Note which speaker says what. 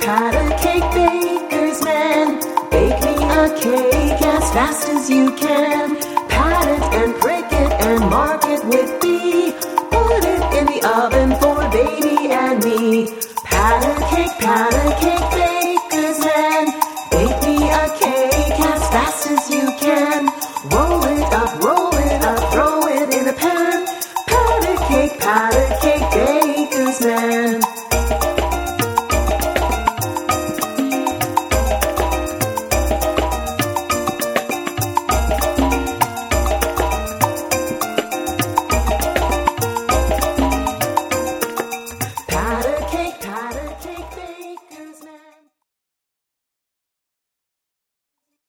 Speaker 1: Pat a cake baker's man. Bake me a cake as fast as you can. Pat it and prick it and mark it with B. Put it in the oven for baby and me. Pat a cake, pat